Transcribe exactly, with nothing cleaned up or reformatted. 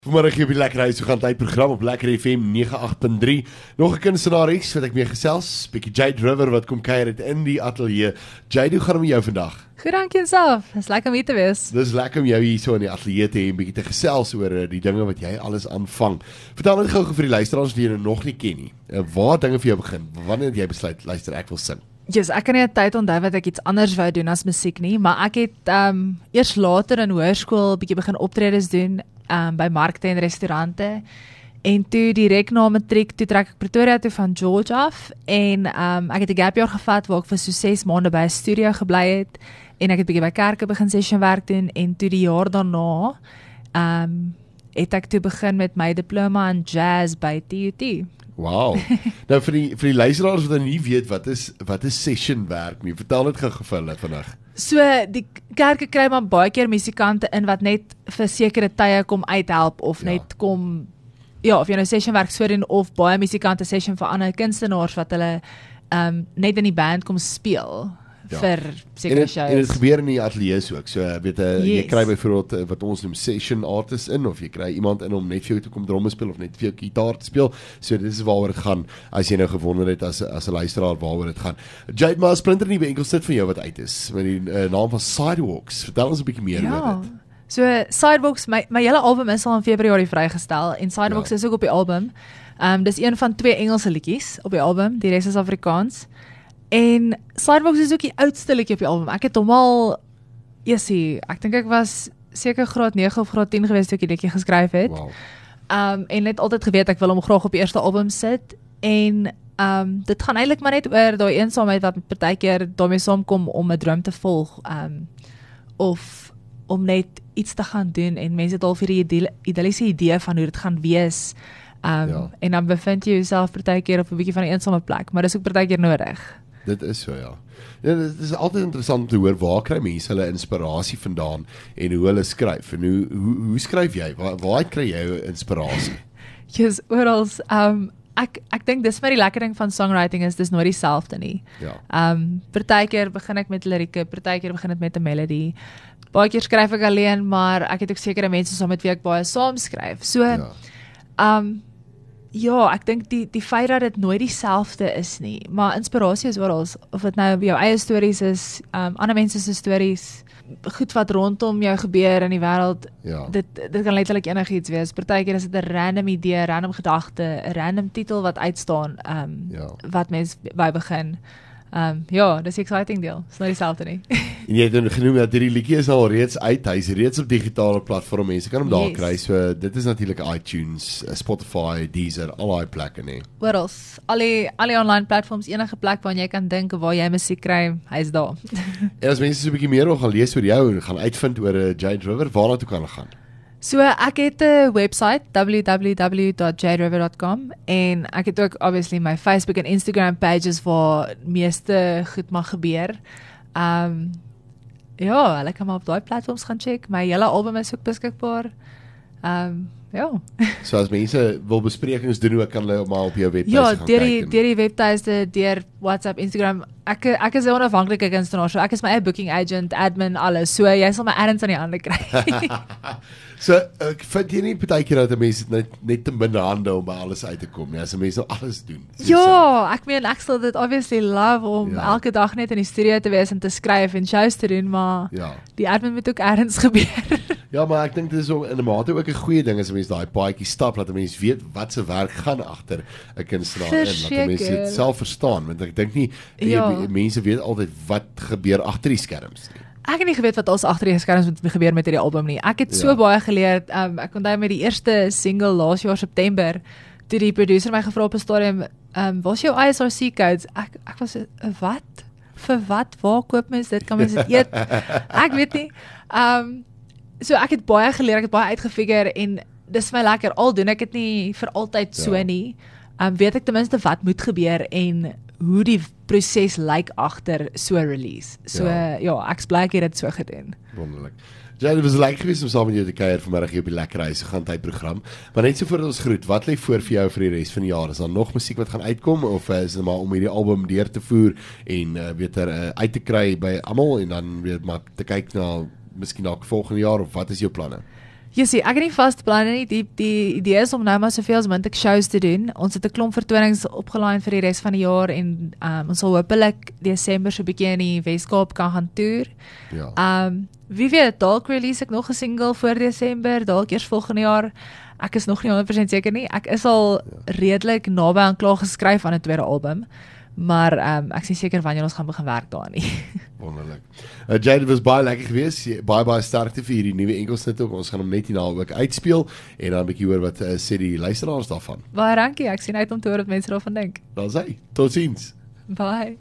Vanmiddag hier op die Lekker Huis, we gaan tyd program op Lekker F M nege agt punt drie. Nog 'n kunstenaars wat ek mee gesels, bietjie Jade River wat kom kuier het in die ateljee. Jade, hoe gaan het met jou vandag? Goed, dankie jouself. Dis lekker om hier te wees. Dis lekker om jou hier so in die ateljee te hê en bietjie te gesels oor uh, die dinge wat jy alles aanvang. Vertel net gou vir die luisteraars wie jy nog nie ken nie. Uh, waar dinge vir jou begin? Wanneer het jy besluit, luister, ek wil sing? Yes, ek kan nie 'n tyd onthou wat ek iets anders wou doen as musiek nie, maar ek het um, eers later in hoërskool bietjie begin optredes doen um, by markte en restaurante. En toe direk na matriek, toe trek ek Pretoria toe van George af en um, ek het 'n gap jaar gevat waar ek vir so ses maande by 'n studio gebly het en ek het bietjie by kerke begin session werk doen en toe die jaar daarna um, het ek toe begin met my diploma in jazz by T U T. Wow. Nou vir die vir die luisteraars wat nie weet wat is wat is session werk nie. Vertel net gou vir hulle vandag. So die kerke kry maar baie keer musikante in wat net vir sekere tye kom uithelp of Ja. net kom ja, of jy nou session werk so doen of baie musikante session vir ander kunstenaars wat hulle um, net in die band kom speel Ja. vir En sekere het, en dit shows. gebeur in die ateljees ook. So weet uh, jy Yes. kry byvoorbeeld uh, wat ons noem session artists in of jy kry iemand in om net vir jou te kom dromme speel of net vir jou gitaar te speel. So dit is waaroor dit gaan as jy nou gewonder het as as 'n luisteraar waaroor dit gaan. Jade, maar 'n splinter nuwe enkelsit van jou wat uit is met die uh, naam van Sidewalks. Vertel ons 'n bietjie meer Ja. oor dit. So Sidewalks, my my hele album is al in Februarie vrygestel en Sidewalks Ja. is ook op die album. Um dis een van twee Engelse liedjies op die album, die res is Afrikaans. En Sidewalks is ook die oudste liedjie op die album. Ek het hom al eesie, ek dink ek was seker graad nege of graad tien gewees toe ek die liedjie geskryf het. Wow. Um en net altyd geweet ek wil hom graag op die eerste album sit en um dit gaan eintlik maar net oor daai eensaamheid wat partykeer daarmee saamkom om 'n droom te volg um of om net iets te gaan doen en mense het al vir die idylliese idee van hoe dit gaan wees. Um Ja. en dan bevind jy jouself partykeer op 'n bietjie van 'n eensame plek, maar dis ook partykeer nodig. Dit is so, ja. Ja, dit is altyd interessant om te hoor waar kry mense hulle inspirasie vandaan en hoe hulle skryf en hoe hoe, hoe skryf jy? Waar waar kry jy jou inspirasie? Jy's oral um ek ek dink dis maar die lekker ding van songwriting is dis nooit dieselfde nie. Ja. Um partykeer begin ek met lirieke, partykeer begin dit met 'n melodie. Baie keer skryf ek alleen, maar ek het ook sekere mense saam met wie ek baie saam skryf. So Ja. um ja, ek dink die die feit dat dit nooit dieselfde is nie, maar inspirasie is oral, of dit nou jou eie stories is, um ander mense se stories, goed wat rondom jou gebeur in die wêreld. Ja. Dit dit kan letterlik enigiets wees. Partykeer is dit 'n random idee, 'n random gedagte, 'n random titel wat uitstaan, um Ja. wat mens by begin. Um ja, dis 'n exciting deel. Dis nou dieselfde nie. En jy het nou genoem dat hierdie liedjie is al reeds uit. Hy's reeds op digitale platforms. Mense kan hom daar Yes. kry. So dit is natuurlik iTunes, Spotify, Deezer, al daai plekke nie. Oral, al die al die online platforms, enige plek waar jy kan dink waar jy musiek kry, hy's daar. En as mense so 'n bietjie meer wil gaan lees oor jou en gaan uitvind oor uh, Jade River, waarna toe kan hulle gaan? So ek het 'n webwerf w w w dot jade river dot com en ek het ook obviously my Facebook en Instagram pages waar meeste goed mag gebeur. Um ja, hulle kan maar op daai platforms gaan check. My hele album is ook beskikbaar. Um ja. So as mense wil besprekings doen, hoe kan hulle maar op jou webwerf Ja, gaan deur die kyk? en- deur die webtuiste, deur WhatsApp, Instagram. Ek ek is 'n onafhanklike kunstenaar, so ek is my eie booking agent, admin, alles. So jy sal my errands aan die hande kry. So ek vind jy nie partykeer dat mense net net te min hande om by alles uit te kom nie. As mense nou alles doen. Ja, ek meen ek sal dit obviously love om Ja. elke dag net in die studio te wees en te skryf en shows te doen, maar Ja. die admin moet ook ergens gebeur. Ja, maar ek dink dit is ook in 'n mate ook 'n goeie ding as mense daai paadjie stap, dat mense weet wat se werk gaan agter 'n kunstenaar in, dat mense Verseker. dit self verstaan, want ek dink nie Ja. jy, mense weet altyd wat gebeur agter die skerms nie. Ek het nie geweet wat ons agter die skerms moet gebeur met hierdie album nie. Ek het so Ja. baie geleer. Um, ek onthou met die eerste single laas jaar September, toe die producer my gevra op 'n stadium, um, "Wat is jou I S R C codes?" Ek ek was so, "Wat? Vir wat? Waar koop mens dit? Kan mens dit eet?" Ek weet nie. Um so ek het baie geleer, ek het baie uitgefigure en dis vir my lekker. Al doen ek dit nie vir altyd so Ja. nie. Um weet ek ten minste wat moet gebeur en hoe die proses lyk agter so 'n release. So Ja. ja, ja ek's bly ek het dit so gedoen. Wonderlik. Ja, dit was lekker geweest om saam met jou te kuier vanmiddag hier op die Lekker Huis gaan tyd program. Maar net so voordat ons groet, wat lê voor vir jou vir die res van die jaar? Is daar nog musiek wat gaan uitkom of uh, is dit maar om hierdie album deur te voer en uh, weet er uh, uit te kry by almal en dan weet maar te kyk na miskien dalk volgende jaar of wat is jou planne? Jy sien, ek het nie vaste planne nie. Die die idee is om nou maar soveel as moontlik shows te doen. Ons het 'n klomp vertonings opgelaai vir die res van die jaar en um, ons sal hopelik Desember so 'n bietjie in die Weskaap kan gaan toer. Ja. Um wie weet, dalk release ek nog 'n single voor Desember, dalk eers volgende jaar. Ek is nog nie honderd persent seker nie. Ek is al ja. redelik naby aan klaar geskryf aan 'n tweede album. Maar um, ek is nie seker wanneer ons gaan begin werk daaraan nie. Wonderlik. Uh, Jade, dit was baie lekker geweest. Baie baie sterkte vir hierdie nuwe enkelsnit ook. Ons gaan hom net hierna ook uitspeel en dan 'n bietjie hoor wat uh, sê die luisteraars daarvan. Baie dankie. Ek sien uit om te hoor wat mense daarvan dink. Daar's hy. Totsiens. Bye.